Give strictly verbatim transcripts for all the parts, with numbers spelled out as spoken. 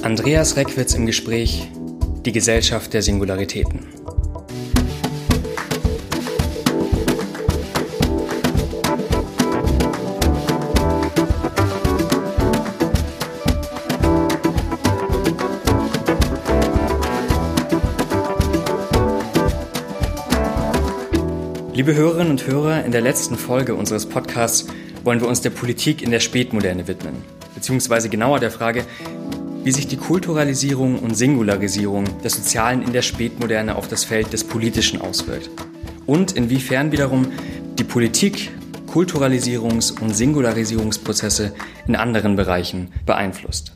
Andreas Reckwitz im Gespräch Die Gesellschaft der Singularitäten. Liebe Hörerinnen und Hörer, in der letzten Folge unseres Podcasts wollen wir uns der Politik in der Spätmoderne widmen, beziehungsweise genauer der Frage, wie sich die Kulturalisierung und Singularisierung des Sozialen in der Spätmoderne auf das Feld des Politischen auswirkt und inwiefern wiederum die Politik Kulturalisierungs- und Singularisierungsprozesse in anderen Bereichen beeinflusst.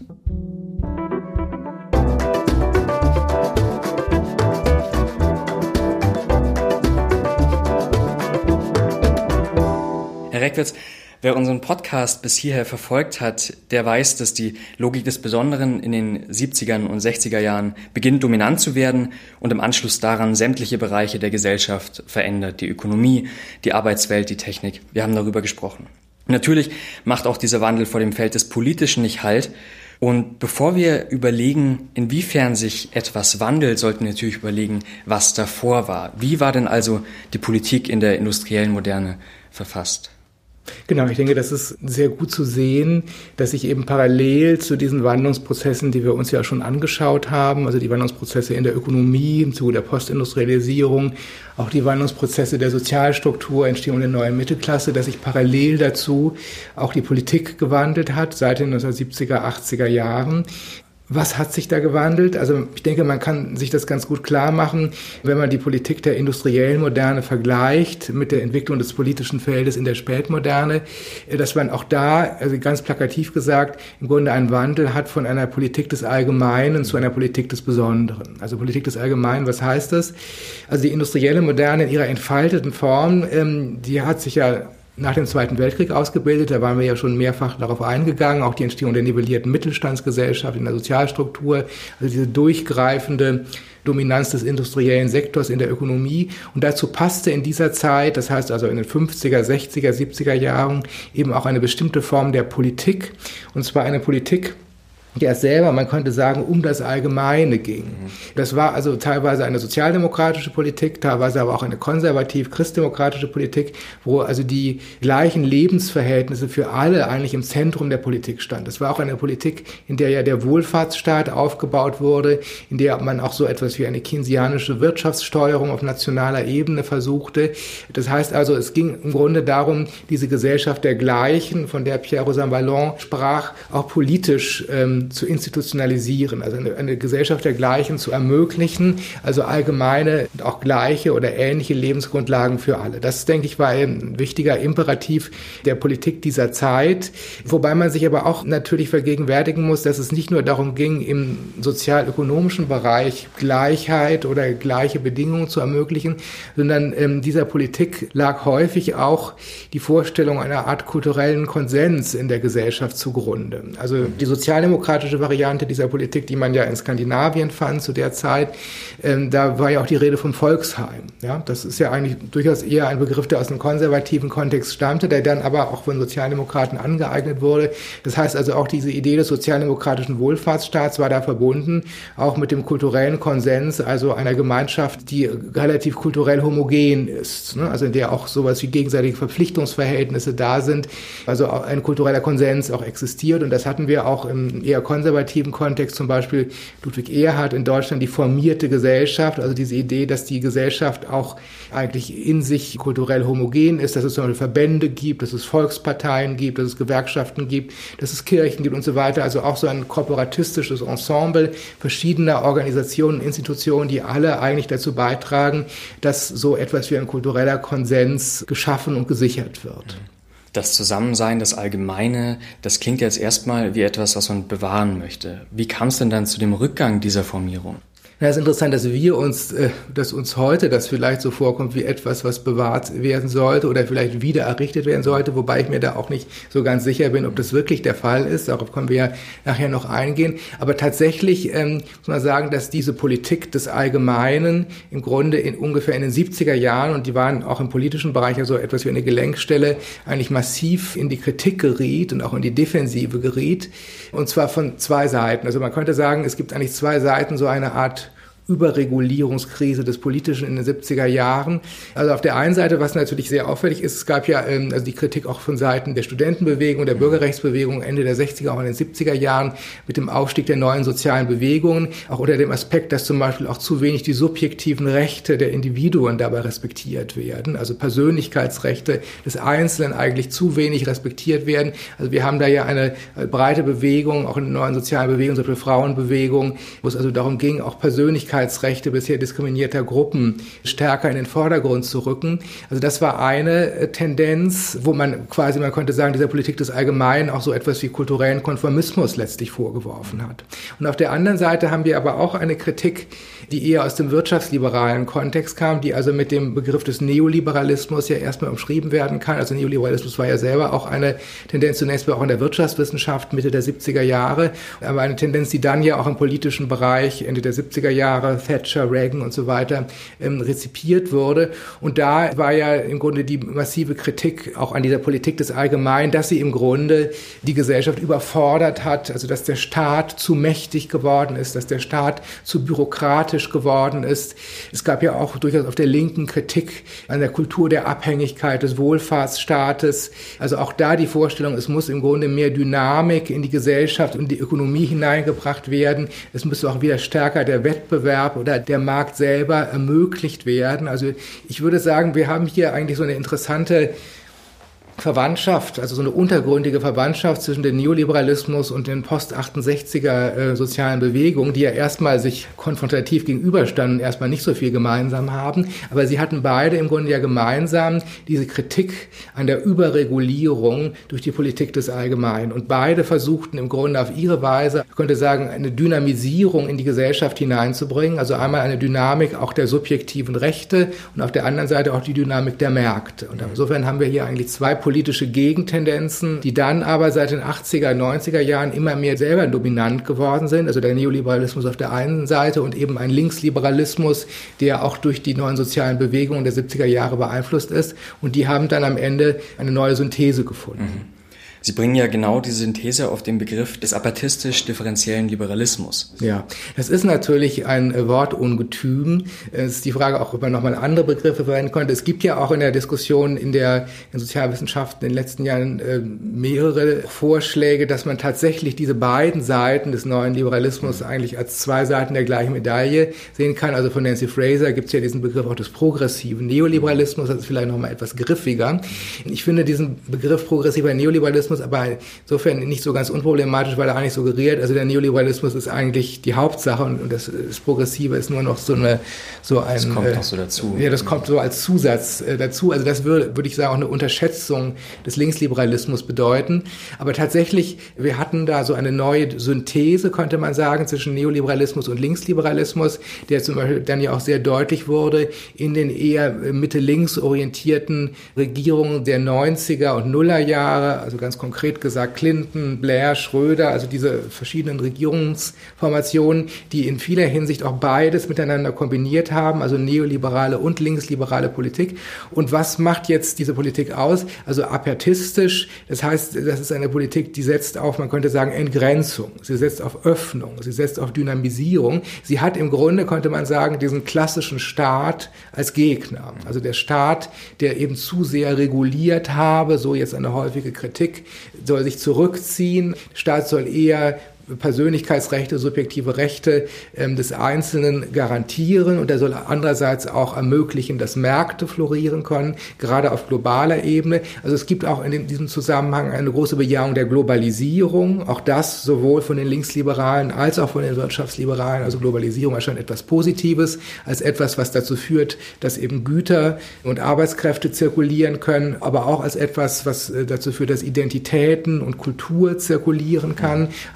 Herr Reckwitz, wer unseren Podcast bis hierher verfolgt hat, der weiß, dass die Logik des Besonderen in den siebzigern und sechziger Jahren beginnt dominant zu werden und im Anschluss daran sämtliche Bereiche der Gesellschaft verändert. Die Ökonomie, die Arbeitswelt, die Technik. Wir haben darüber gesprochen. Natürlich macht auch dieser Wandel vor dem Feld des Politischen nicht Halt. Und bevor wir überlegen, inwiefern sich etwas wandelt, sollten wir natürlich überlegen, was davor war. Wie war denn also die Politik in der industriellen Moderne verfasst? Genau, ich denke, das ist sehr gut zu sehen, dass sich eben parallel zu diesen Wandlungsprozessen, die wir uns ja schon angeschaut haben, also die Wandlungsprozesse in der Ökonomie im Zuge der Postindustrialisierung, auch die Wandlungsprozesse der Sozialstruktur, Entstehung der neuen Mittelklasse, dass sich parallel dazu auch die Politik gewandelt hat seit den neunzehnhundertsiebziger, achtziger Jahren. Was hat sich da gewandelt? Also ich denke, man kann sich das ganz gut klar machen, wenn man die Politik der industriellen Moderne vergleicht mit der Entwicklung des politischen Feldes in der Spätmoderne, dass man auch da, also ganz plakativ gesagt, im Grunde einen Wandel hat von einer Politik des Allgemeinen zu einer Politik des Besonderen. Also Politik des Allgemeinen, was heißt das? Also die industrielle Moderne in ihrer entfalteten Form, die hat sich ja nach dem Zweiten Weltkrieg ausgebildet. Da waren wir ja schon mehrfach darauf eingegangen, auch die Entstehung der nivellierten Mittelstandsgesellschaft in der Sozialstruktur, also diese durchgreifende Dominanz des industriellen Sektors in der Ökonomie. Und dazu passte in dieser Zeit, das heißt also in den fünfziger, sechziger, siebziger Jahren, eben auch eine bestimmte Form der Politik, und zwar eine Politik, die erst selber, man könnte sagen, um das Allgemeine ging. Das war also teilweise eine sozialdemokratische Politik, teilweise aber auch eine konservativ-christdemokratische Politik, wo also die gleichen Lebensverhältnisse für alle eigentlich im Zentrum der Politik stand. Das war auch eine Politik, in der ja der Wohlfahrtsstaat aufgebaut wurde, in der man auch so etwas wie eine keynesianische Wirtschaftssteuerung auf nationaler Ebene versuchte. Das heißt also, es ging im Grunde darum, diese Gesellschaft der Gleichen, von der Pierre Rosanvallon sprach, auch politisch ähm, zu institutionalisieren, also eine, eine Gesellschaft der Gleichen zu ermöglichen, also allgemeine, auch gleiche oder ähnliche Lebensgrundlagen für alle. Das, denke ich, war ein wichtiger Imperativ der Politik dieser Zeit, wobei man sich aber auch natürlich vergegenwärtigen muss, dass es nicht nur darum ging, im sozial-ökonomischen Bereich Gleichheit oder gleiche Bedingungen zu ermöglichen, sondern ähm, dieser Politik lag häufig auch die Vorstellung einer Art kulturellen Konsens in der Gesellschaft zugrunde. Also die Sozialdemokratie Variante dieser Politik, die man ja in Skandinavien fand zu der Zeit, ähm, da war ja auch die Rede vom Volksheim. Ja, das ist ja eigentlich durchaus eher ein Begriff, der aus einem konservativen Kontext stammte, der dann aber auch von Sozialdemokraten angeeignet wurde. Das heißt also auch diese Idee des sozialdemokratischen Wohlfahrtsstaats war da verbunden, auch mit dem kulturellen Konsens, also einer Gemeinschaft, die relativ kulturell homogen ist, ne? Also in der auch sowas wie gegenseitige Verpflichtungsverhältnisse da sind, also auch ein kultureller Konsens auch existiert, und das hatten wir auch im eher konservativen Kontext, zum Beispiel Ludwig Erhard in Deutschland, die formierte Gesellschaft, also diese Idee, dass die Gesellschaft auch eigentlich in sich kulturell homogen ist, dass es zum Beispiel Verbände gibt, dass es Volksparteien gibt, dass es Gewerkschaften gibt, dass es Kirchen gibt und so weiter, also auch so ein korporatistisches Ensemble verschiedener Organisationen, Institutionen, die alle eigentlich dazu beitragen, dass so etwas wie ein kultureller Konsens geschaffen und gesichert wird. Das Zusammensein, das Allgemeine, das klingt jetzt erstmal wie etwas, was man bewahren möchte. Wie kam es denn dann zu dem Rückgang dieser Formierung? Na, es ist interessant, dass wir uns, äh, dass uns heute das vielleicht so vorkommt wie etwas, was bewahrt werden sollte oder vielleicht wieder errichtet werden sollte, wobei ich mir da auch nicht so ganz sicher bin, ob das wirklich der Fall ist. Darauf können wir ja nachher noch eingehen. Aber tatsächlich ähm, muss man sagen, dass diese Politik des Allgemeinen im Grunde in ungefähr in den siebziger Jahren, und die waren auch im politischen Bereich ja so etwas wie eine Gelenkstelle, eigentlich massiv in die Kritik geriet und auch in die Defensive geriet. Und zwar von zwei Seiten. Also man könnte sagen, es gibt eigentlich zwei Seiten, so eine Art Überregulierungskrise des Politischen in den siebziger Jahren. Also auf der einen Seite, was natürlich sehr auffällig ist, es gab ja ähm, also die Kritik auch von Seiten der Studentenbewegung, der Bürgerrechtsbewegung Ende der sechziger, auch in den siebziger Jahren mit dem Aufstieg der neuen sozialen Bewegungen, auch unter dem Aspekt, dass zum Beispiel auch zu wenig die subjektiven Rechte der Individuen dabei respektiert werden, also Persönlichkeitsrechte des Einzelnen eigentlich zu wenig respektiert werden. Also wir haben da ja eine breite Bewegung, auch in der neuen sozialen Bewegung, zum Beispiel Frauenbewegung, wo es also darum ging, auch Persönlichkeitsrechte bisher diskriminierter Gruppen stärker in den Vordergrund zu rücken. Also das war eine Tendenz, wo man quasi, man könnte sagen, dieser Politik des Allgemeinen auch so etwas wie kulturellen Konformismus letztlich vorgeworfen hat. Und auf der anderen Seite haben wir aber auch eine Kritik, die eher aus dem wirtschaftsliberalen Kontext kam, die also mit dem Begriff des Neoliberalismus ja erstmal umschrieben werden kann. Also Neoliberalismus war ja selber auch eine Tendenz, zunächst mal auch in der Wirtschaftswissenschaft Mitte der siebziger Jahre, aber eine Tendenz, die dann ja auch im politischen Bereich Ende der siebziger Jahre, Thatcher, Reagan und so weiter, ähm, rezipiert wurde. Und da war ja im Grunde die massive Kritik auch an dieser Politik des Allgemeinen, dass sie im Grunde die Gesellschaft überfordert hat, also dass der Staat zu mächtig geworden ist, dass der Staat zu bürokratisch geworden ist. Es gab ja auch durchaus auf der Linken Kritik an der Kultur der Abhängigkeit des Wohlfahrtsstaates. Also auch da die Vorstellung, es muss im Grunde mehr Dynamik in die Gesellschaft und die Ökonomie hineingebracht werden. Es müsste auch wieder stärker der Wettbewerb oder der Markt selber ermöglicht werden. Also ich würde sagen, wir haben hier eigentlich so eine interessante Verwandtschaft, also so eine untergründige Verwandtschaft zwischen dem Neoliberalismus und den Post-achtundsechziger äh, sozialen Bewegungen, die ja erstmal sich konfrontativ gegenüberstanden, erstmal nicht so viel gemeinsam haben, aber sie hatten beide im Grunde ja gemeinsam diese Kritik an der Überregulierung durch die Politik des Allgemeinen. Und beide versuchten im Grunde auf ihre Weise, ich könnte sagen, eine Dynamisierung in die Gesellschaft hineinzubringen, also einmal eine Dynamik auch der subjektiven Rechte und auf der anderen Seite auch die Dynamik der Märkte. Und insofern haben wir hier eigentlich zwei politische Gegentendenzen, die dann aber seit den achtziger, neunziger Jahren immer mehr selber dominant geworden sind. Also der Neoliberalismus auf der einen Seite und eben ein Linksliberalismus, der auch durch die neuen sozialen Bewegungen der siebziger Jahre beeinflusst ist. Und die haben dann am Ende eine neue Synthese gefunden. Mhm. Sie bringen ja genau diese Synthese auf den Begriff des apatistisch-differenziellen Liberalismus. Ja, das ist natürlich ein Wortungetüm. Es ist die Frage auch, ob man nochmal andere Begriffe verwenden könnte. Es gibt ja auch in der Diskussion in der in Sozialwissenschaften in den letzten Jahren äh, mehrere Vorschläge, dass man tatsächlich diese beiden Seiten des neuen Liberalismus eigentlich als zwei Seiten der gleichen Medaille sehen kann. Also von Nancy Fraser gibt es ja diesen Begriff auch des progressiven Neoliberalismus. Das ist vielleicht nochmal etwas griffiger. Ich finde diesen Begriff progressiver Neoliberalismus aber insofern nicht so ganz unproblematisch, weil er eigentlich suggeriert, also der Neoliberalismus ist eigentlich die Hauptsache und das, das Progressive ist nur noch so eine so ein das kommt äh, noch so dazu. Ja, das kommt so als Zusatz äh, dazu. Also das würde würde ich sagen auch eine Unterschätzung des Linksliberalismus bedeuten, aber tatsächlich wir hatten da so eine neue Synthese, könnte man sagen, zwischen Neoliberalismus und Linksliberalismus, der zum Beispiel dann ja auch sehr deutlich wurde in den eher Mitte-links orientierten Regierungen der neunziger und Nuller Jahre, also ganz konkret gesagt Clinton, Blair, Schröder, also diese verschiedenen Regierungsformationen, die in vieler Hinsicht auch beides miteinander kombiniert haben, also neoliberale und linksliberale Politik. Und was macht jetzt diese Politik aus? Also apertistisch, das heißt, das ist eine Politik, die setzt auf, man könnte sagen, Entgrenzung, sie setzt auf Öffnung, sie setzt auf Dynamisierung. Sie hat im Grunde, könnte man sagen, diesen klassischen Staat als Gegner. Also der Staat, der eben zu sehr reguliert habe, so jetzt eine häufige Kritik, soll sich zurückziehen. Der Staat soll eher Persönlichkeitsrechte, subjektive Rechte ähm, des Einzelnen garantieren und er soll andererseits auch ermöglichen, dass Märkte florieren können, gerade auf globaler Ebene. Also es gibt auch in diesem Zusammenhang eine große Bejahung der Globalisierung, auch das sowohl von den Linksliberalen als auch von den Wirtschaftsliberalen. Also Globalisierung erscheint etwas Positives, als etwas, was dazu führt, dass eben Güter und Arbeitskräfte zirkulieren können, aber auch als etwas, was dazu führt, dass Identitäten und Kultur zirkulieren kann, also auch ein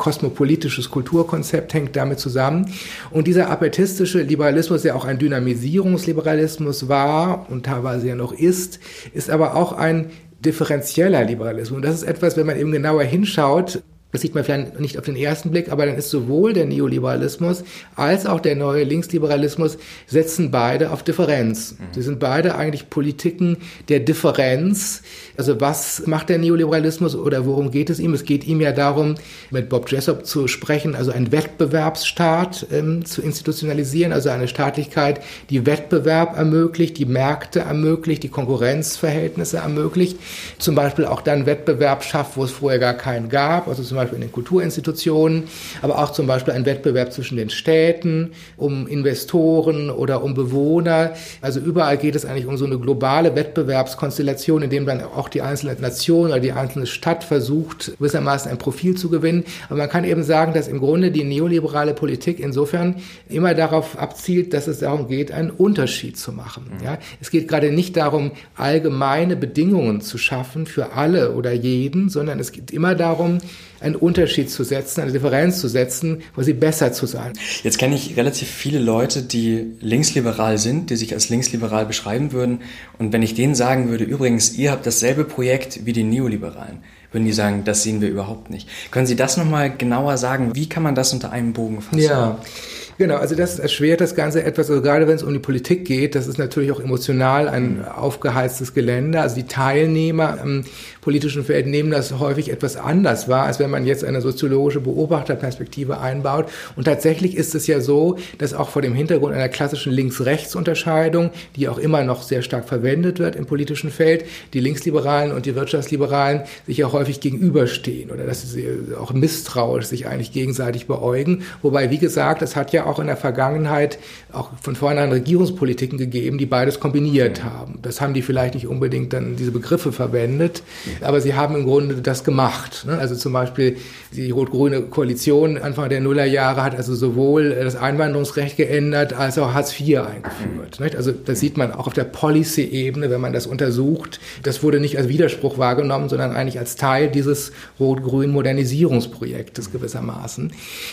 kosmopolitisches Kulturkonzept hängt damit zusammen. Und dieser apertistische Liberalismus, der auch ein Dynamisierungsliberalismus war und teilweise ja noch ist, ist aber auch ein differenzieller Liberalismus. Und das ist etwas, wenn man eben genauer hinschaut, das sieht man vielleicht nicht auf den ersten Blick, aber dann ist sowohl der Neoliberalismus als auch der neue Linksliberalismus setzen beide auf Differenz. Mhm. Sie sind beide eigentlich Politiken der Differenz. Also was macht der Neoliberalismus oder worum geht es ihm? Es geht ihm ja darum, mit Bob Jessop zu sprechen, also einen Wettbewerbsstaat ähm, zu institutionalisieren, also eine Staatlichkeit, die Wettbewerb ermöglicht, die Märkte ermöglicht, die Konkurrenzverhältnisse ermöglicht. Zum Beispiel auch dann Wettbewerb schafft, wo es vorher gar keinen gab, also zum Beispiel in den Kulturinstitutionen, aber auch zum Beispiel ein Wettbewerb zwischen den Städten, um Investoren oder um Bewohner. Also überall geht es eigentlich um so eine globale Wettbewerbskonstellation, in dem dann auch die einzelne Nation oder die einzelne Stadt versucht, gewissermaßen ein Profil zu gewinnen. Aber man kann eben sagen, dass im Grunde die neoliberale Politik insofern immer darauf abzielt, dass es darum geht, einen Unterschied zu machen. Mhm. Ja, es geht gerade nicht darum, allgemeine Bedingungen zu schaffen für alle oder jeden, sondern es geht immer darum, einen Unterschied zu setzen, eine Differenz zu setzen, quasi besser zu sein. Jetzt kenne ich relativ viele Leute, die linksliberal sind, die sich als linksliberal beschreiben würden. Und wenn ich denen sagen würde, übrigens, ihr habt dasselbe Projekt wie die Neoliberalen, würden die sagen, das sehen wir überhaupt nicht. Können Sie das nochmal genauer sagen? Wie kann man das unter einem Bogen fassen? Ja. Genau, also das erschwert das Ganze etwas, also gerade wenn es um die Politik geht, das ist natürlich auch emotional ein aufgeheiztes Gelände, also die Teilnehmer am politischen Feld nehmen das häufig etwas anders wahr, als wenn man jetzt eine soziologische Beobachterperspektive einbaut. Und tatsächlich ist es ja so, dass auch vor dem Hintergrund einer klassischen Links-Rechts-Unterscheidung, die auch immer noch sehr stark verwendet wird im politischen Feld, die Linksliberalen und die Wirtschaftsliberalen sich ja häufig gegenüberstehen oder dass sie auch misstrauisch sich eigentlich gegenseitig beäugen. Wobei, wie gesagt, es hat ja auch in der Vergangenheit auch von vornherein Regierungspolitiken gegeben, die beides kombiniert haben. Das haben die vielleicht nicht unbedingt dann diese Begriffe verwendet, aber sie haben im Grunde das gemacht. Also zum Beispiel die rot-grüne Koalition Anfang der Nullerjahre hat also sowohl das Einwanderungsrecht geändert als auch Hartz vier eingeführt. Also das sieht man auch auf der Policy-Ebene, wenn man das untersucht. Das wurde nicht als Widerspruch wahrgenommen, sondern eigentlich als Teil dieses rot-grünen Modernisierungsprojektes gewissermaßen.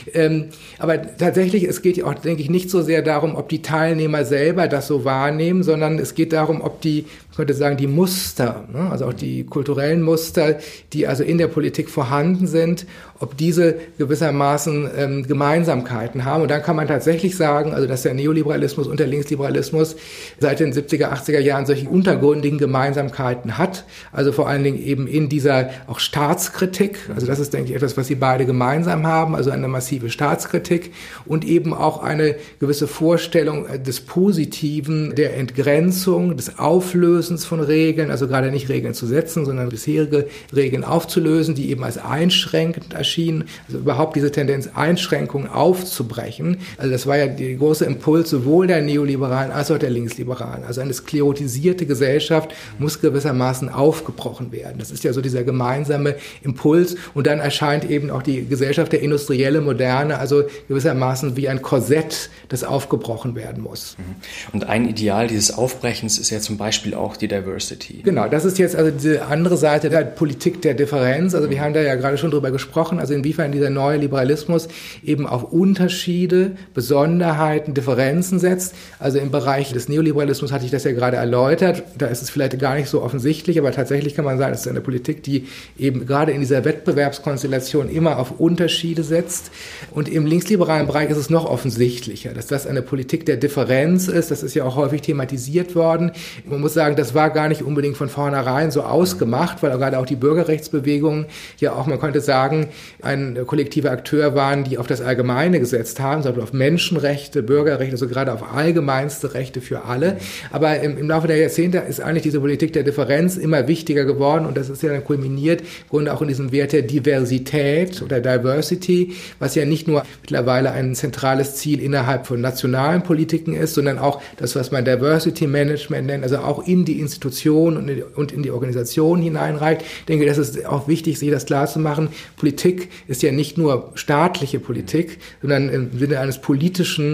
Aber tatsächlich, es geht ja auch, denke ich, nicht so sehr darum, ob die Teilnehmer selber das so wahrnehmen, sondern es geht darum, ob die, man könnte sagen, die Muster, ne, also auch die kulturellen Muster, die also in der Politik vorhanden sind, ob diese gewissermaßen ähm, Gemeinsamkeiten haben. Und dann kann man tatsächlich sagen, also dass der Neoliberalismus und der Linksliberalismus seit den siebziger, achtziger Jahren solche untergründigen Gemeinsamkeiten hat. Also vor allen Dingen eben in dieser auch Staatskritik. Also das ist, denke ich, etwas, was sie beide gemeinsam haben. Also eine massive Staatskritik und eben auch eine gewisse Vorstellung des Positiven, der Entgrenzung, des Auflösens von Regeln. Also gerade nicht Regeln zu setzen, sondern bisherige Regeln aufzulösen, die eben als einschränkend erschienen. Also überhaupt diese Tendenz, Einschränkungen aufzubrechen. Also das war ja die große Impuls sowohl der Neoliberalen als auch der Linksliberalen. Also eine sklerotisierte Gesellschaft muss gewissermaßen aufgebrochen werden. Das ist ja so dieser gemeinsame Impuls. Und dann erscheint eben auch die Gesellschaft der industrielle Moderne, also gewissermaßen wie ein Korsett, das aufgebrochen werden muss. Und ein Ideal dieses Aufbrechens ist ja zum Beispiel auch die Diversity. Genau, das ist jetzt also diese andere Seite der Politik der Differenz. Also wir haben da ja gerade schon drüber gesprochen, also inwiefern dieser neue Liberalismus eben auf Unterschiede, Besonderheiten, Differenzen setzt. Also im Bereich des Neoliberalismus hatte ich das ja gerade erläutert. Da ist es vielleicht gar nicht so offensichtlich, aber tatsächlich kann man sagen, es ist eine Politik, die eben gerade in dieser Wettbewerbskonstellation immer auf Unterschiede setzt. Und im linksliberalen Bereich ist es noch offensichtlicher, dass das eine Politik der Differenz ist. Das ist ja auch häufig thematisiert worden. Man muss sagen, das war gar nicht unbedingt von vornherein so ausgemacht, weil gerade auch die Bürgerrechtsbewegungen ja auch, man könnte sagen, ein kollektiver Akteur waren, die auf das Allgemeine gesetzt haben, sondern auf Menschenrechte, Bürgerrechte, also gerade auf allgemeinste Rechte für alle. Aber im, im Laufe der Jahrzehnte ist eigentlich diese Politik der Differenz immer wichtiger geworden und das ist ja dann kulminiert, im Grunde auch in diesem Wert der Diversität oder Diversity, was ja nicht nur mittlerweile ein zentrales Ziel innerhalb von nationalen Politiken ist, sondern auch das, was man Diversity Management nennt, also auch in die Institution und in die, und in die Organisation hineinreicht. Ich denke, das ist auch wichtig, sich das klar zu machen. Politik ist ja nicht nur staatliche Politik, sondern im Sinne eines politischen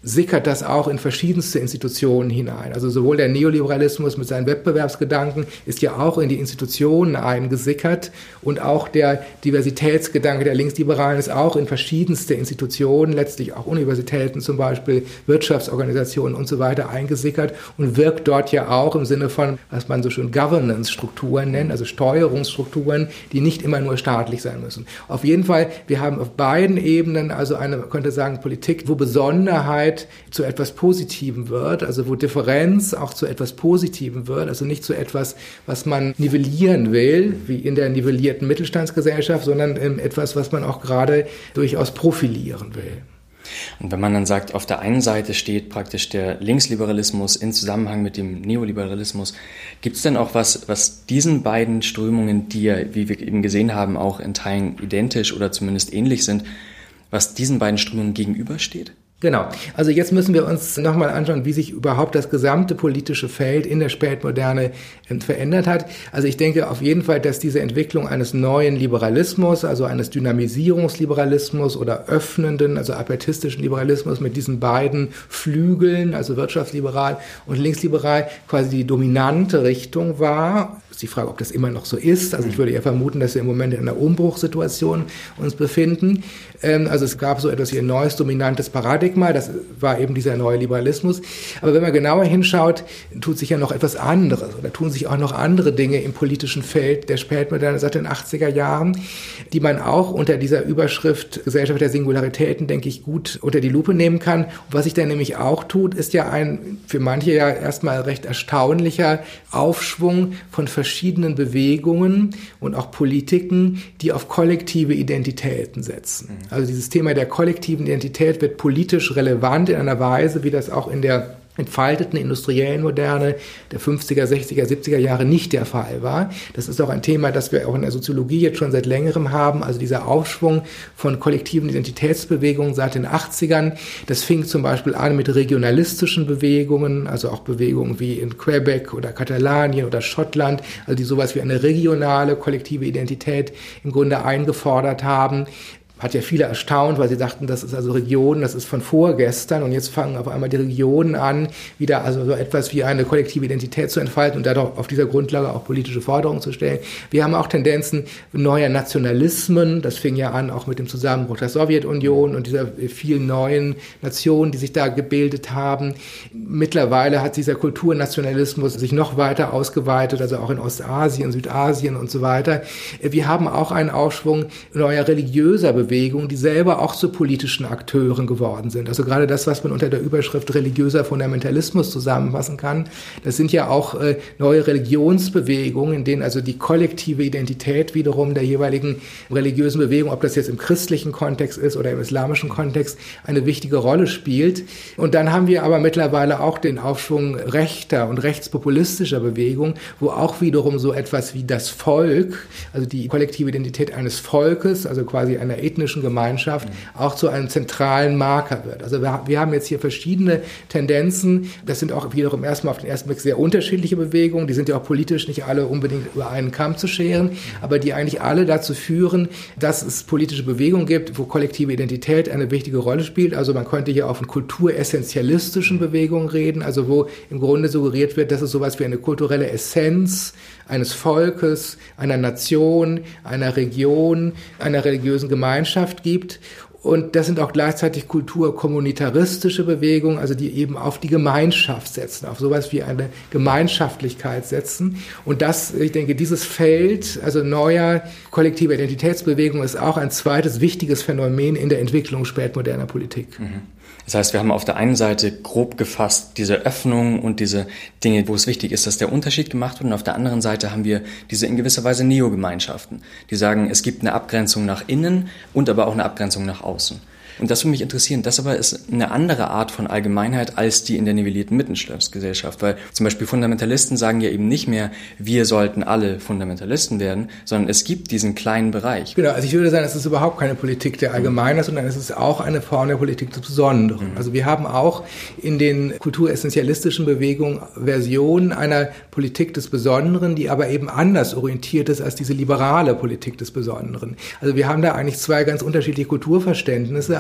sickert das auch in verschiedenste Institutionen hinein. Also sowohl der Neoliberalismus mit seinen Wettbewerbsgedanken ist ja auch in die Institutionen eingesickert und auch der Diversitätsgedanke der Linksliberalen ist auch in verschiedenste Institutionen, letztlich auch Universitäten zum Beispiel, Wirtschaftsorganisationen und so weiter eingesickert und wirkt dort ja auch im Sinne von, was man so schön Governance-Strukturen nennt, also Steuerungsstrukturen, die nicht immer nur staatlich sein müssen. Auf jeden Fall, wir haben auf beiden Ebenen also eine, man könnte sagen, Politik, wo Besonderheit zu etwas Positivem wird, also wo Differenz auch zu etwas Positivem wird, also nicht zu etwas, was man nivellieren will, wie in der nivellierten Mittelstandsgesellschaft, sondern etwas, was man auch gerade durchaus profilieren will. Und wenn man dann sagt, auf der einen Seite steht praktisch der Linksliberalismus in Zusammenhang mit dem Neoliberalismus, gibt es denn auch was, was diesen beiden Strömungen, die ja, wie wir eben gesehen haben, auch in Teilen identisch oder zumindest ähnlich sind, was diesen beiden Strömungen gegenübersteht? Genau. Also jetzt müssen wir uns nochmal anschauen, wie sich überhaupt das gesamte politische Feld in der Spätmoderne verändert hat. Also ich denke auf jeden Fall, dass diese Entwicklung eines neuen Liberalismus, also eines Dynamisierungsliberalismus oder öffnenden, also apertistischen Liberalismus mit diesen beiden Flügeln, also wirtschaftsliberal und linksliberal, quasi die dominante Richtung war. Ist die Frage, ob das immer noch so ist. Also ich würde eher vermuten, dass wir im Moment in einer Umbruchssituation uns befinden. Also es gab so etwas wie ein neues dominantes Paradigma, das war eben dieser neue Liberalismus. Aber wenn man genauer hinschaut, tut sich ja noch etwas anderes oder tun sich auch noch andere Dinge im politischen Feld der Spätmoderne seit den achtziger Jahren, die man auch unter dieser Überschrift Gesellschaft der Singularitäten, denke ich, gut unter die Lupe nehmen kann. Und was sich da nämlich auch tut, ist ja ein für manche ja erstmal recht erstaunlicher Aufschwung von verschiedenen Bewegungen und auch Politiken, die auf kollektive Identitäten setzen. Also dieses Thema der kollektiven Identität wird politisch relevant in einer Weise, wie das auch in der entfalteten industriellen Moderne der fünfziger, sechziger, siebziger Jahre nicht der Fall war. Das ist auch ein Thema, das wir auch in der Soziologie jetzt schon seit längerem haben, also dieser Aufschwung von kollektiven Identitätsbewegungen seit den achtzigern. Das fing zum Beispiel an mit regionalistischen Bewegungen, also auch Bewegungen wie in Quebec oder Katalanien oder Schottland, also die sowas wie eine regionale kollektive Identität im Grunde eingefordert haben. Hat ja viele erstaunt, weil sie dachten, das ist also Regionen, das ist von vorgestern und jetzt fangen auf einmal die Regionen an, wieder also so etwas wie eine kollektive Identität zu entfalten und dadurch auf dieser Grundlage auch politische Forderungen zu stellen. Wir haben auch Tendenzen neuer Nationalismen, das fing ja an auch mit dem Zusammenbruch der Sowjetunion und dieser vielen neuen Nationen, die sich da gebildet haben. Mittlerweile hat dieser Kulturnationalismus sich noch weiter ausgeweitet, also auch in Ostasien, Südasien und so weiter. Wir haben auch einen Aufschwung neuer religiöser Bewegungen, Bewegungen, die selber auch zu politischen Akteuren geworden sind. Also gerade das, was man unter der Überschrift religiöser Fundamentalismus zusammenfassen kann, das sind ja auch äh, neue Religionsbewegungen, in denen also die kollektive Identität wiederum der jeweiligen religiösen Bewegung, ob das jetzt im christlichen Kontext ist oder im islamischen Kontext, eine wichtige Rolle spielt. Und dann haben wir aber mittlerweile auch den Aufschwung rechter und rechtspopulistischer Bewegungen, wo auch wiederum so etwas wie das Volk, also die kollektive Identität eines Volkes, also quasi einer ethnischen Gemeinschaft auch zu einem zentralen Marker wird. Also wir, wir haben jetzt hier verschiedene Tendenzen. Das sind auch wiederum erstmal auf den ersten Blick sehr unterschiedliche Bewegungen. Die sind ja auch politisch nicht alle unbedingt über einen Kamm zu scheren, aber die eigentlich alle dazu führen, dass es politische Bewegungen gibt, wo kollektive Identität eine wichtige Rolle spielt. Also man könnte hier auch von kulturessentialistischen Bewegungen reden, also wo im Grunde suggeriert wird, dass es sowas wie eine kulturelle Essenz eines Volkes, einer Nation, einer Region, einer religiösen Gemeinschaft gibt. Und das sind auch gleichzeitig kulturkommunitaristische Bewegungen, also die eben auf die Gemeinschaft setzen, auf sowas wie eine Gemeinschaftlichkeit setzen. Und das, ich denke, dieses Feld, also neuer kollektiver Identitätsbewegung, ist auch ein zweites wichtiges Phänomen in der Entwicklung spätmoderner Politik. Mhm. Das heißt, wir haben auf der einen Seite grob gefasst diese Öffnung und diese Dinge, wo es wichtig ist, dass der Unterschied gemacht wird. Und auf der anderen Seite haben wir diese in gewisser Weise Neogemeinschaften, die sagen, es gibt eine Abgrenzung nach innen und aber auch eine Abgrenzung nach außen. Und das würde mich interessieren. Das aber ist eine andere Art von Allgemeinheit als die in der nivellierten Mittelstandsgesellschaft. Weil zum Beispiel Fundamentalisten sagen ja eben nicht mehr, wir sollten alle Fundamentalisten werden, sondern es gibt diesen kleinen Bereich. Genau, also ich würde sagen, es ist überhaupt keine Politik der Allgemeinheit, sondern es ist auch eine Form der Politik des Besonderen. Mhm. Also wir haben auch in den kulturessentialistischen Bewegungen Versionen einer Politik des Besonderen, die aber eben anders orientiert ist als diese liberale Politik des Besonderen. Also wir haben da eigentlich zwei ganz unterschiedliche Kulturverständnisse.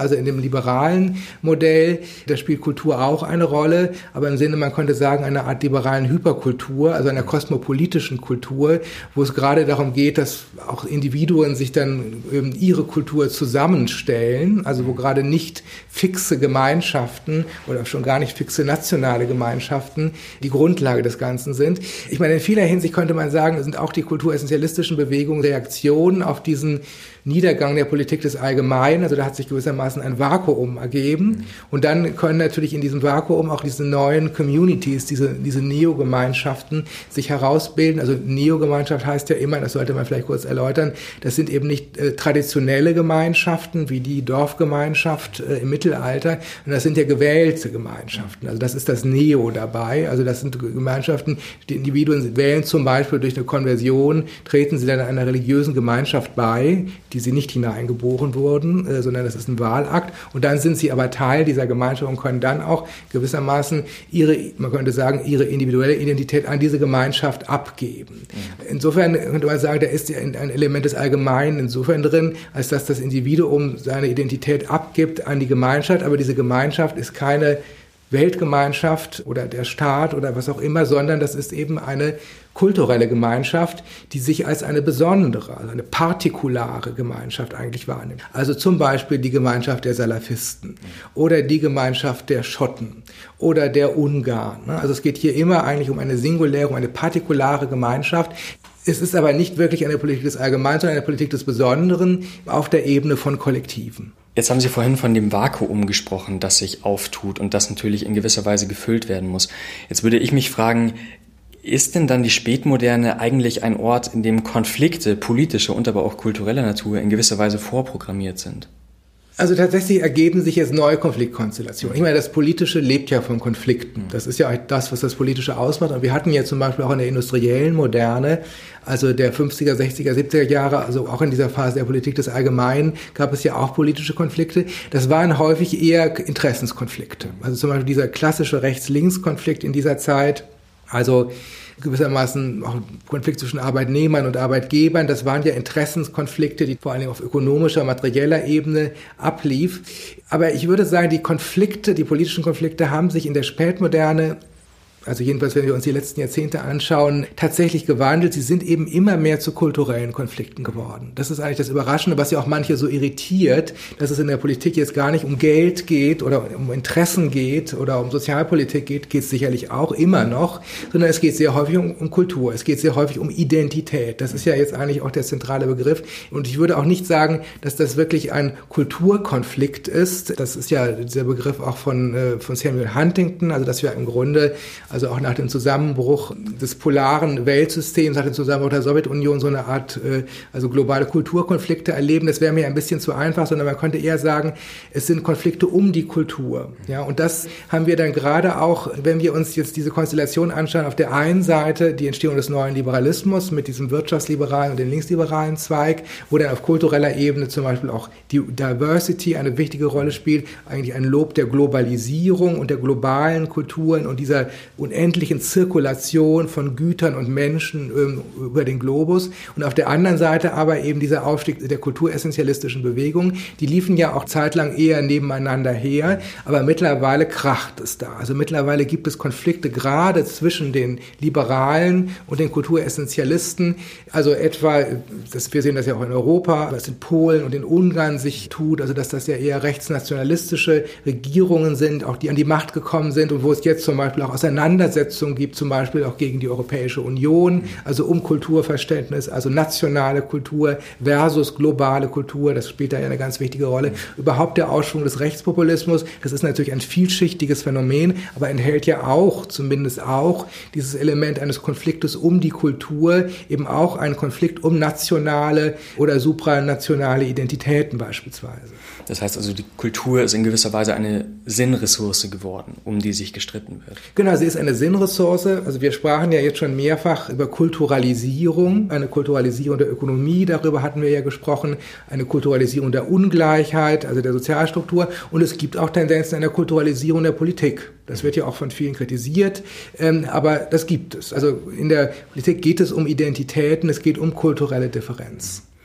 also in dem liberalen Modell, da spielt Kultur auch eine Rolle, aber im Sinne, man könnte sagen, einer Art liberalen Hyperkultur, also einer kosmopolitischen Kultur, wo es gerade darum geht, dass auch Individuen sich dann ähm, ihre Kultur zusammenstellen, also wo gerade nicht fixe Gemeinschaften oder schon gar nicht fixe nationale Gemeinschaften die Grundlage des Ganzen sind. Ich meine, in vieler Hinsicht könnte man sagen, sind auch die kulturessentialistischen Bewegungen Reaktionen auf diesen Niedergang der Politik des Allgemeinen, also da hat sich gewissermaßen ein Vakuum ergeben und dann können natürlich in diesem Vakuum auch diese neuen Communities, diese, diese Neo-Gemeinschaften sich herausbilden. Also Neo-Gemeinschaft heißt ja immer, das sollte man vielleicht kurz erläutern, das sind eben nicht äh, traditionelle Gemeinschaften wie die Dorfgemeinschaft äh, im Mittelalter, sondern das sind ja gewählte Gemeinschaften. Also das ist das Neo dabei, also das sind Gemeinschaften, die Individuen wählen zum Beispiel durch eine Konversion, treten sie dann einer religiösen Gemeinschaft bei, die sie nicht hineingeboren wurden, äh, sondern das ist ein Wahlakt. Und dann sind sie aber Teil dieser Gemeinschaft und können dann auch gewissermaßen ihre, man könnte sagen, ihre individuelle Identität an diese Gemeinschaft abgeben. Mhm. Insofern könnte man sagen, da ist ein Element des Allgemeinen insofern drin, als dass das Individuum seine Identität abgibt an die Gemeinschaft, aber diese Gemeinschaft ist keine Weltgemeinschaft oder der Staat oder was auch immer, sondern das ist eben eine kulturelle Gemeinschaft, die sich als eine besondere, also eine partikulare Gemeinschaft eigentlich wahrnimmt. Also zum Beispiel die Gemeinschaft der Salafisten oder die Gemeinschaft der Schotten oder der Ungarn. Also es geht hier immer eigentlich um eine singuläre, um eine partikulare Gemeinschaft. Es ist aber nicht wirklich eine Politik des Allgemeinen, sondern eine Politik des Besonderen auf der Ebene von Kollektiven. Jetzt haben Sie vorhin von dem Vakuum gesprochen, das sich auftut und das natürlich in gewisser Weise gefüllt werden muss. Jetzt würde ich mich fragen, ist denn dann die Spätmoderne eigentlich ein Ort, in dem Konflikte politischer und aber auch kultureller Natur in gewisser Weise vorprogrammiert sind? Also tatsächlich ergeben sich jetzt neue Konfliktkonstellationen. Ich meine, das Politische lebt ja von Konflikten. Das ist ja auch das, was das Politische ausmacht. Und wir hatten ja zum Beispiel auch in der industriellen Moderne, also der fünfziger, sechziger, siebziger Jahre, also auch in dieser Phase der Politik des Allgemeinen, gab es ja auch politische Konflikte. Das waren häufig eher Interessenskonflikte. Also zum Beispiel dieser klassische Rechts-Links-Konflikt in dieser Zeit, also gewissermaßen auch ein Konflikt zwischen Arbeitnehmern und Arbeitgebern. Das waren ja Interessenskonflikte, die vor allem auf ökonomischer, materieller Ebene ablief. Aber ich würde sagen, die Konflikte, die politischen Konflikte haben sich in der Spätmoderne, also jedenfalls, wenn wir uns die letzten Jahrzehnte anschauen, tatsächlich gewandelt. Sie sind eben immer mehr zu kulturellen Konflikten geworden. Das ist eigentlich das Überraschende, was ja auch manche so irritiert, dass es in der Politik jetzt gar nicht um Geld geht oder um Interessen geht oder um Sozialpolitik geht, geht es sicherlich auch immer noch, sondern es geht sehr häufig um, um Kultur. Es geht sehr häufig um Identität. Das ist ja jetzt eigentlich auch der zentrale Begriff. Und ich würde auch nicht sagen, dass das wirklich ein Kulturkonflikt ist. Das ist ja der Begriff auch von, äh, von Samuel Huntington, also dass wir im Grunde also auch nach dem Zusammenbruch des polaren Weltsystems, nach dem Zusammenbruch der Sowjetunion so eine Art, äh, also globale Kulturkonflikte erleben. Das wäre mir ein bisschen zu einfach, sondern man könnte eher sagen, es sind Konflikte um die Kultur. Ja, und das haben wir dann gerade auch, wenn wir uns jetzt diese Konstellation anschauen, auf der einen Seite die Entstehung des neuen Liberalismus mit diesem wirtschaftsliberalen und dem linksliberalen Zweig, wo dann auf kultureller Ebene zum Beispiel auch die Diversity eine wichtige Rolle spielt, eigentlich ein Lob der Globalisierung und der globalen Kulturen und dieser unendlichen Zirkulation von Gütern und Menschen ähm, über den Globus. Und auf der anderen Seite aber eben dieser Aufstieg der kulturessentialistischen Bewegung. Die liefen ja auch zeitlang eher nebeneinander her, aber mittlerweile kracht es da. Also mittlerweile gibt es Konflikte gerade zwischen den Liberalen und den Kulturessentialisten. Also etwa, das, wir sehen das ja auch in Europa, was in Polen und in Ungarn sich tut, also dass das ja eher rechtsnationalistische Regierungen sind, auch die an die Macht gekommen sind und wo es jetzt zum Beispiel auch Auseinandersetzungen gibt, zum Beispiel auch gegen die Europäische Union, also um Kulturverständnis, also nationale Kultur versus globale Kultur, das spielt da ja eine ganz wichtige Rolle. Überhaupt der Aufschwung des Rechtspopulismus, das ist natürlich ein vielschichtiges Phänomen, aber enthält ja auch, zumindest auch, dieses Element eines Konfliktes um die Kultur, eben auch einen Konflikt um nationale oder supranationale Identitäten beispielsweise. Das heißt also, die Kultur ist in gewisser Weise eine Sinnressource geworden, um die sich gestritten wird. Genau, sie ist eine Sinnressource. Also wir sprachen ja jetzt schon mehrfach über Kulturalisierung, eine Kulturalisierung der Ökonomie, darüber hatten wir ja gesprochen, eine Kulturalisierung der Ungleichheit, also der Sozialstruktur. Und es gibt auch Tendenzen einer Kulturalisierung der Politik. Das wird ja auch von vielen kritisiert, ähm, aber das gibt es. Also in der Politik geht es um Identitäten, es geht um kulturelle Differenz.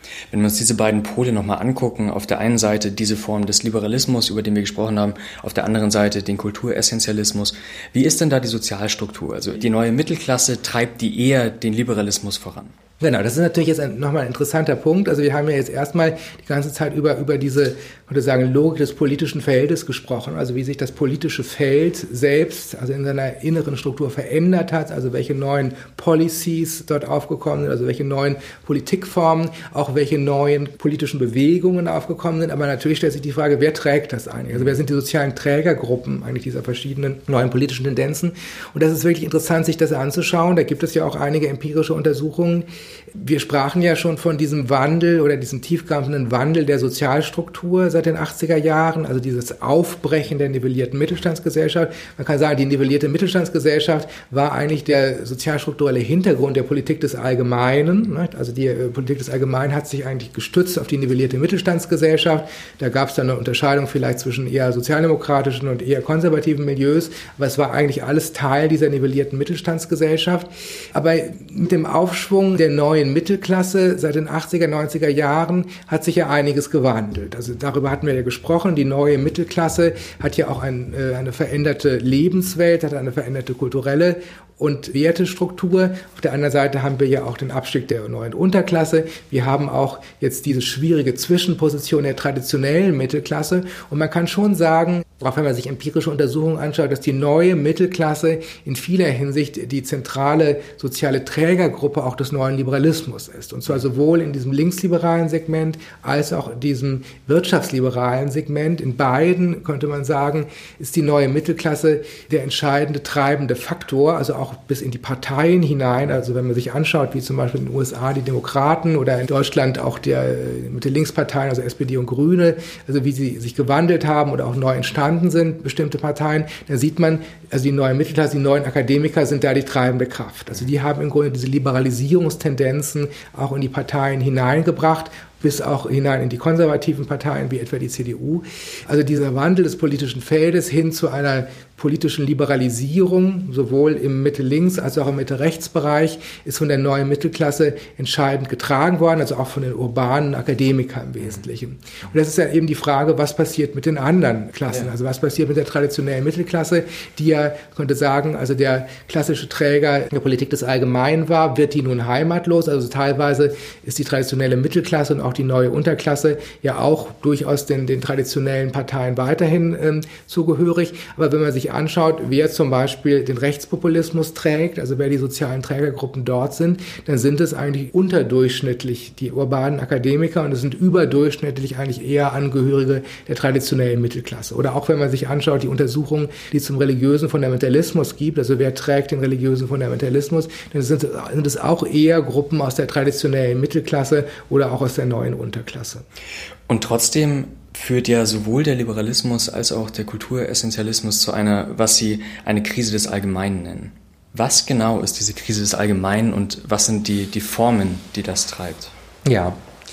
Wenn wir uns diese beiden Pole nochmal angucken, auf der einen Seite diese Form des Liberalismus, über den wir gesprochen haben, auf der anderen Seite den Kulturessentialismus, wie ist denn da die Sozialstruktur? Also die neue Mittelklasse treibt die eher den Liberalismus voran? Genau, das ist natürlich jetzt ein, nochmal ein interessanter Punkt. Also wir haben ja jetzt erstmal die ganze Zeit über, über diese, ich würde sagen, Logik des politischen Feldes gesprochen, also wie sich das politische Feld selbst, also in seiner inneren Struktur verändert hat, also welche neuen Policies dort aufgekommen sind, also welche neuen Politikformen, auch welche neuen politischen Bewegungen aufgekommen sind. Aber natürlich stellt sich die Frage, wer trägt das eigentlich? Also wer sind die sozialen Trägergruppen eigentlich dieser verschiedenen neuen politischen Tendenzen? Und das ist wirklich interessant, sich das anzuschauen. Da gibt es ja auch einige empirische Untersuchungen. Wir sprachen ja schon von diesem Wandel oder diesem tiefgreifenden Wandel der Sozialstruktur seit den achtziger Jahren, also dieses Aufbrechen der nivellierten Mittelstandsgesellschaft. Man kann sagen, die nivellierte Mittelstandsgesellschaft war eigentlich der sozialstrukturelle Hintergrund der Politik des Allgemeinen. Also die Politik des Allgemeinen hat sich eigentlich gestützt auf die nivellierte Mittelstandsgesellschaft. Da gab es dann eine Unterscheidung vielleicht zwischen eher sozialdemokratischen und eher konservativen Milieus, aber es war eigentlich alles Teil dieser nivellierten Mittelstandsgesellschaft. Aber mit dem Aufschwung der neuen Mittelklasse seit den achtziger, neunziger Jahren hat sich ja einiges gewandelt. Also darüber hatten wir ja gesprochen. Die neue Mittelklasse hat ja auch ein, äh, eine veränderte Lebenswelt, hat eine veränderte kulturelle und Wertestruktur. Auf der anderen Seite haben wir ja auch den Abstieg der neuen Unterklasse. Wir haben auch jetzt diese schwierige Zwischenposition der traditionellen Mittelklasse. Und man kann schon sagen, auch wenn man sich empirische Untersuchungen anschaut, dass die neue Mittelklasse in vieler Hinsicht die zentrale soziale Trägergruppe auch des neuen Liberalismus ist. Und zwar sowohl in diesem linksliberalen Segment als auch in diesem wirtschaftsliberalen Segment. In beiden, könnte man sagen, ist die neue Mittelklasse der entscheidende treibende Faktor, also auch bis in die Parteien hinein. Also wenn man sich anschaut, wie zum Beispiel in den U S A die Demokraten oder in Deutschland auch der Mitte-Links-Parteien, also S P D und Grüne, also wie sie sich gewandelt haben oder auch neu entstanden sind, bestimmte Parteien, da sieht man, also die neue Mittelklasse, die neuen Akademiker sind da die treibende Kraft. Also die haben im Grunde diese Liberalisierungstendenzen auch in die Parteien hineingebracht, bis auch hinein in die konservativen Parteien, wie etwa die C D U. Also dieser Wandel des politischen Feldes hin zu einer politischen Liberalisierung, sowohl im Mitte-Links- als auch im Mitte-Rechts-Bereich, ist von der neuen Mittelklasse entscheidend getragen worden, also auch von den urbanen Akademikern im Wesentlichen. Und das ist ja eben die Frage, was passiert mit den anderen Klassen? Ja. Also was passiert mit der traditionellen Mittelklasse, die ja, könnte sagen, also der klassische Träger der Politik des Allgemeinen war, wird die nun heimatlos? Also teilweise ist die traditionelle Mittelklasse und auch die neue Unterklasse ja auch durchaus den, den traditionellen Parteien weiterhin ähm, zugehörig. Aber wenn man sich anschaut, wer zum Beispiel den Rechtspopulismus trägt, also wer die sozialen Trägergruppen dort sind, dann sind es eigentlich unterdurchschnittlich die urbanen Akademiker und es sind überdurchschnittlich eigentlich eher Angehörige der traditionellen Mittelklasse. Oder auch wenn man sich anschaut, die Untersuchungen, die es zum religiösen Fundamentalismus gibt, also wer trägt den religiösen Fundamentalismus, dann sind, sind es auch eher Gruppen aus der traditionellen Mittelklasse oder auch aus der neuen Unterklasse. Und trotzdem führt ja sowohl der Liberalismus als auch der Kulturessentialismus zu einer, was Sie eine Krise des Allgemeinen nennen. Was genau ist diese Krise des Allgemeinen und was sind die, die Formen, die das treibt? Ja,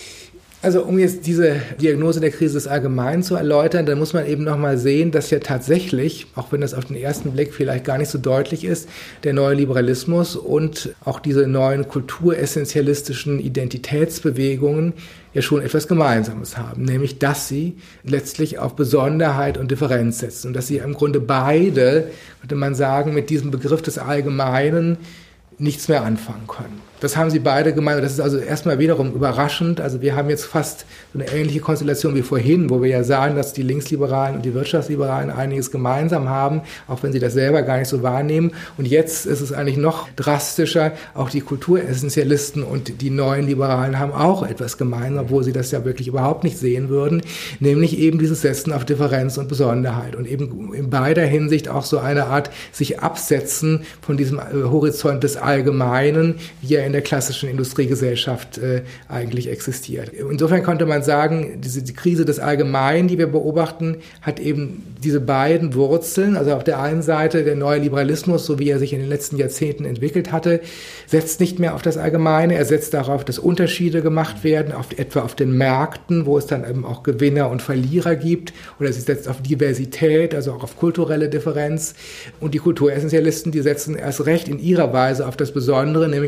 also um jetzt diese Diagnose der Krise des Allgemeinen zu erläutern, dann muss man eben nochmal sehen, dass ja tatsächlich, auch wenn das auf den ersten Blick vielleicht gar nicht so deutlich ist, der neue Liberalismus und auch diese neuen kulturessentialistischen Identitätsbewegungen ja schon etwas Gemeinsames haben, nämlich dass sie letztlich auf Besonderheit und Differenz setzen und dass sie im Grunde beide, könnte man sagen, mit diesem Begriff des Allgemeinen nichts mehr anfangen können. Das haben sie beide gemeint. Das ist also erstmal wiederum überraschend. Also wir haben jetzt fast so eine ähnliche Konstellation wie vorhin, wo wir ja sagen, dass die Linksliberalen und die Wirtschaftsliberalen einiges gemeinsam haben, auch wenn sie das selber gar nicht so wahrnehmen. Und jetzt ist es eigentlich noch drastischer. Auch die Kulturessentialisten und die neuen Liberalen haben auch etwas gemeinsam, obwohl sie das ja wirklich überhaupt nicht sehen würden, nämlich eben dieses Setzen auf Differenz und Besonderheit und eben in beider Hinsicht auch so eine Art sich absetzen von diesem Horizont des Allgemeinen, wie er in der klassischen Industriegesellschaft äh, eigentlich existiert. Insofern konnte man sagen, diese die Krise des Allgemeinen, die wir beobachten, hat eben diese beiden Wurzeln. Also auf der einen Seite der neue Liberalismus, so wie er sich in den letzten Jahrzehnten entwickelt hatte, setzt nicht mehr auf das Allgemeine. Er setzt darauf, dass Unterschiede gemacht werden, auf, etwa auf den Märkten, wo es dann eben auch Gewinner und Verlierer gibt. Oder sie setzt auf Diversität, also auch auf kulturelle Differenz. Und die Kulturessentialisten, die setzen erst recht in ihrer Weise auf das Besondere, nämlich auf diese Besonderheit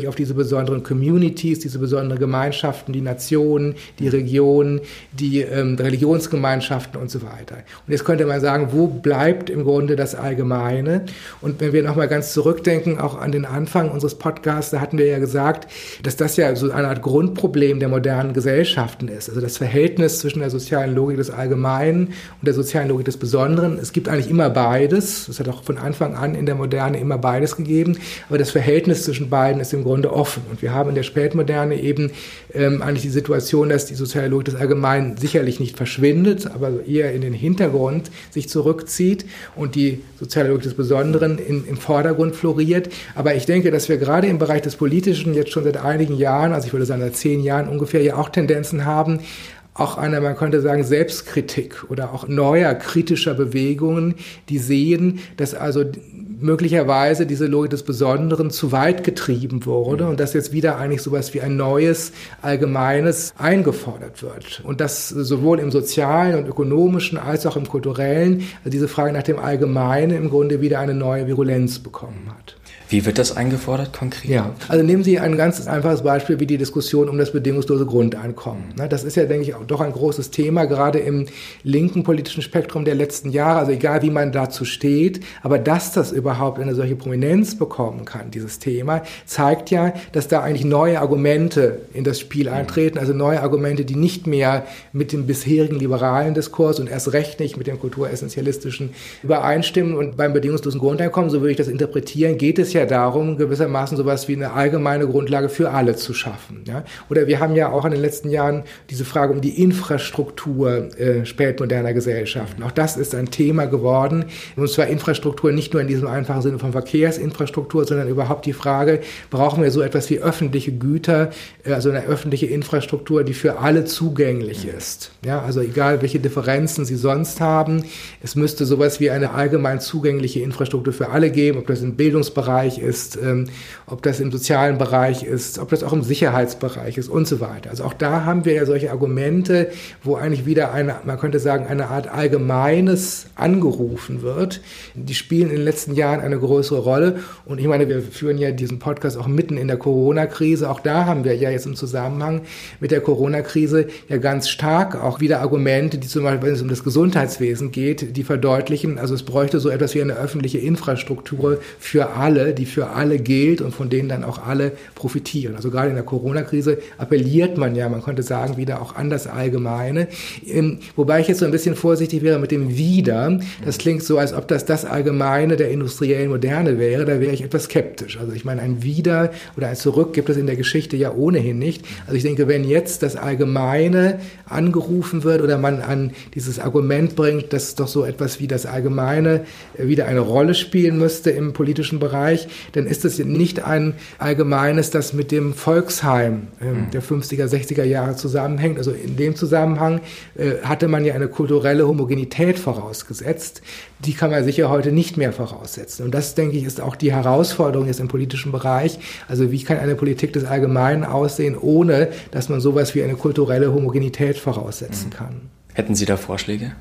besonderen Communities, diese besonderen Gemeinschaften, die Nationen, die Regionen, die ähm, Religionsgemeinschaften und so weiter. Und jetzt könnte man sagen, wo bleibt im Grunde das Allgemeine? Und wenn wir nochmal ganz zurückdenken, auch an den Anfang unseres Podcasts, da hatten wir ja gesagt, dass das ja so eine Art Grundproblem der modernen Gesellschaften ist. Also das Verhältnis zwischen der sozialen Logik des Allgemeinen und der sozialen Logik des Besonderen. Es gibt eigentlich immer beides. Es hat auch von Anfang an in der Moderne immer beides gegeben. Aber das Verhältnis zwischen beiden ist im Grunde offen. Und wir haben in der Spätmoderne eben ähm, eigentlich die Situation, dass die soziale Logik des Allgemeinen sicherlich nicht verschwindet, aber eher in den Hintergrund sich zurückzieht und die soziale Logik des Besonderen in, im Vordergrund floriert. Aber ich denke, dass wir gerade im Bereich des Politischen jetzt schon seit einigen Jahren, also ich würde sagen seit zehn Jahren ungefähr, ja auch Tendenzen haben, auch einer, man könnte sagen, Selbstkritik oder auch neuer kritischer Bewegungen, die sehen, dass also möglicherweise diese Logik des Besonderen zu weit getrieben wurde und dass jetzt wieder eigentlich sowas wie ein neues, allgemeines eingefordert wird. Und das sowohl im sozialen und ökonomischen als auch im kulturellen, also diese Frage nach dem Allgemeinen im Grunde wieder eine neue Virulenz bekommen hat. Wie wird das eingefordert konkret? Ja, also nehmen Sie ein ganz einfaches Beispiel wie die Diskussion um das bedingungslose Grundeinkommen. Das ist ja, denke ich, auch doch ein großes Thema, gerade im linken politischen Spektrum der letzten Jahre, also egal wie man dazu steht, aber dass das überhaupt eine solche Prominenz bekommen kann, dieses Thema, zeigt ja, dass da eigentlich neue Argumente in das Spiel eintreten, also neue Argumente, die nicht mehr mit dem bisherigen liberalen Diskurs und erst recht nicht mit dem kulturessentialistischen übereinstimmen. Und beim bedingungslosen Grundeinkommen, so würde ich das interpretieren, geht es ja darum, gewissermaßen sowas wie eine allgemeine Grundlage für alle zu schaffen. Ja? Oder wir haben ja auch in den letzten Jahren diese Frage um die Infrastruktur äh, spätmoderner Gesellschaften. Auch das ist ein Thema geworden. Und zwar Infrastruktur nicht nur in diesem einfachen Sinne von Verkehrsinfrastruktur, sondern überhaupt die Frage, brauchen wir so etwas wie öffentliche Güter, äh, also eine öffentliche Infrastruktur, die für alle zugänglich ist. Ja? Also egal, welche Differenzen Sie sonst haben, es müsste sowas wie eine allgemein zugängliche Infrastruktur für alle geben, ob das im Bildungsbereich ist, ähm, ob das im sozialen Bereich ist, ob das auch im Sicherheitsbereich ist und so weiter. Also auch da haben wir ja solche Argumente, wo eigentlich wieder eine, man könnte sagen, eine Art Allgemeines angerufen wird. Die spielen in den letzten Jahren eine größere Rolle. Und ich meine, wir führen ja diesen Podcast auch mitten in der Corona-Krise. Auch da haben wir ja jetzt im Zusammenhang mit der Corona-Krise ja ganz stark auch wieder Argumente, die zum Beispiel, wenn es um das Gesundheitswesen geht, die verdeutlichen, also es bräuchte so etwas wie eine öffentliche Infrastruktur für alle, die für alle gilt und von denen dann auch alle profitieren. Also gerade in der Corona-Krise appelliert man ja, man könnte sagen, wieder auch an das Allgemeine. Wobei ich jetzt so ein bisschen vorsichtig wäre mit dem Wieder. Das klingt so, als ob das das Allgemeine der industriellen Moderne wäre. Da wäre ich etwas skeptisch. Also ich meine, ein Wieder oder ein Zurück gibt es in der Geschichte ja ohnehin nicht. Also ich denke, wenn jetzt das Allgemeine angerufen wird oder man an dieses Argument bringt, dass doch so etwas wie das Allgemeine wieder eine Rolle spielen müsste im politischen Bereich, dann ist es nicht ein Allgemeines, das mit dem Volksheim äh, der fünfziger, sechziger Jahre zusammenhängt. Also in dem Zusammenhang äh, hatte man ja eine kulturelle Homogenität vorausgesetzt. Die kann man sicher heute nicht mehr voraussetzen. Und das, denke ich, ist auch die Herausforderung jetzt im politischen Bereich. Also wie kann eine Politik des Allgemeinen aussehen, ohne dass man sowas wie eine kulturelle Homogenität voraussetzen kann? Hätten Sie da Vorschläge?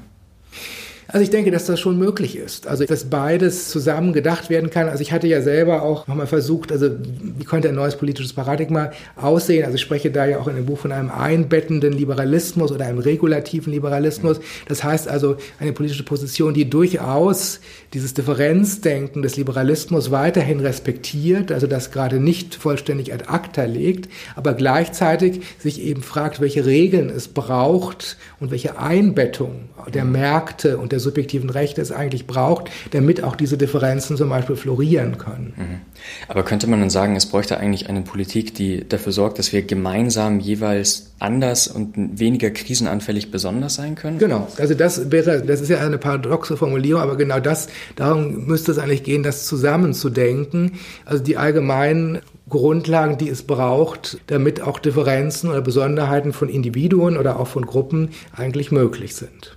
Also ich denke, dass das schon möglich ist. Also dass beides zusammen gedacht werden kann. Also ich hatte ja selber auch nochmal versucht, also wie könnte ein neues politisches Paradigma aussehen? Also ich spreche da ja auch in dem Buch von einem einbettenden Liberalismus oder einem regulativen Liberalismus. Das heißt also eine politische Position, die durchaus dieses Differenzdenken des Liberalismus weiterhin respektiert, also das gerade nicht vollständig ad acta legt, aber gleichzeitig sich eben fragt, welche Regeln es braucht und welche Einbettung der Märkte und der subjektiven Rechte es eigentlich braucht, damit auch diese Differenzen zum Beispiel florieren können. Aber könnte man dann sagen, es bräuchte eigentlich eine Politik, die dafür sorgt, dass wir gemeinsam jeweils anders und weniger krisenanfällig besonders sein können? Genau, also das wäre, das ist ja eine paradoxe Formulierung, aber genau das, darum müsste es eigentlich gehen, das zusammenzudenken, also die allgemeinen Grundlagen, die es braucht, damit auch Differenzen oder Besonderheiten von Individuen oder auch von Gruppen eigentlich möglich sind.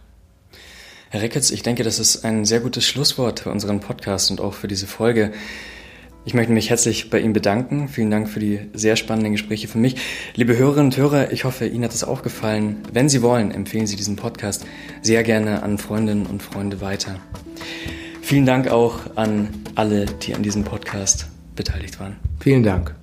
Herr Ricketts, ich denke, das ist ein sehr gutes Schlusswort für unseren Podcast und auch für diese Folge. Ich möchte mich herzlich bei Ihnen bedanken. Vielen Dank für die sehr spannenden Gespräche für mich. Liebe Hörerinnen und Hörer, ich hoffe, Ihnen hat es auch gefallen. Wenn Sie wollen, empfehlen Sie diesen Podcast sehr gerne an Freundinnen und Freunde weiter. Vielen Dank auch an alle, die an diesem Podcast beteiligt waren. Vielen Dank.